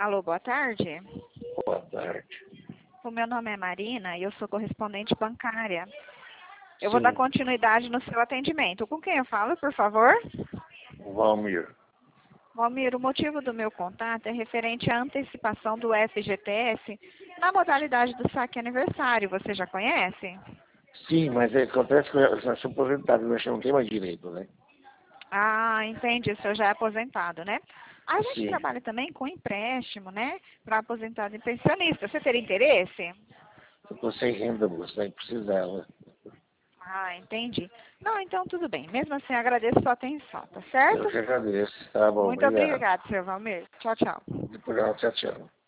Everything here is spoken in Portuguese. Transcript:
Alô, boa tarde. Boa tarde. O meu nome é Marina e eu sou correspondente bancária. Eu vou Sim, dar continuidade no seu atendimento. Com quem eu falo, por favor? Valmir. Valmir, o motivo do meu contato é referente à antecipação do FGTS na modalidade do saque aniversário. Você já conhece? Sim, mas acontece que eu já sou aposentado, eu não tenho mais direito, né? Ah, entendi. O senhor já é aposentado, né? A gente Sim, trabalha também com empréstimo, né? Para aposentado e pensionista. Você teria interesse? eu tô sem renda, moça, nem precisava. Ah, entendi. Não, então tudo bem. Mesmo assim, agradeço sua atenção, tá Eu certo? que agradeço. Tá bom, Muito obrigado. obrigada, seu Valmir. Tchau, tchau. Tchau, tchau.